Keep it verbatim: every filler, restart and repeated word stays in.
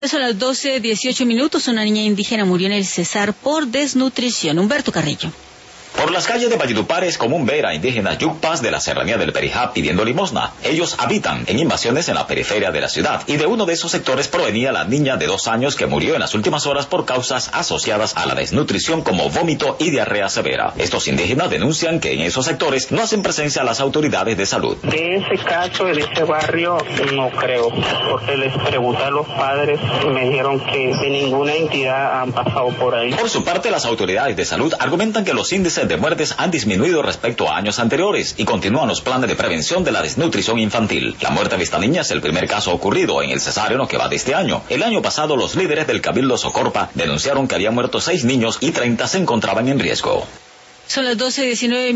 Son las doce dieciocho minutos. Una niña indígena murió en el Cesar por desnutrición. Humberto Carrillo. Por las calles de Valledupar es común ver a indígenas yucpas de la serranía del Perijá pidiendo limosna. Ellos habitan en invasiones en la periferia de la ciudad, y de uno de esos sectores provenía la niña de dos años que murió en las últimas horas por causas asociadas a la desnutrición como vómito y diarrea severa. Estos indígenas denuncian que en esos sectores no hacen presencia las autoridades de salud. De ese caso, de ese barrio, no creo, porque les pregunté a los padres y me dijeron que de ninguna entidad han pasado por ahí. Por su parte, las autoridades de salud argumentan que los índices de muertes han disminuido respecto a años anteriores y continúan los planes de prevención de la desnutrición infantil. La muerte de esta niña es el primer caso ocurrido en el Cesar en lo que va de este año. El año pasado, los líderes del Cabildo Socorpa denunciaron que habían muerto seis niños y treinta se encontraban en riesgo. Son las doce diecinueve.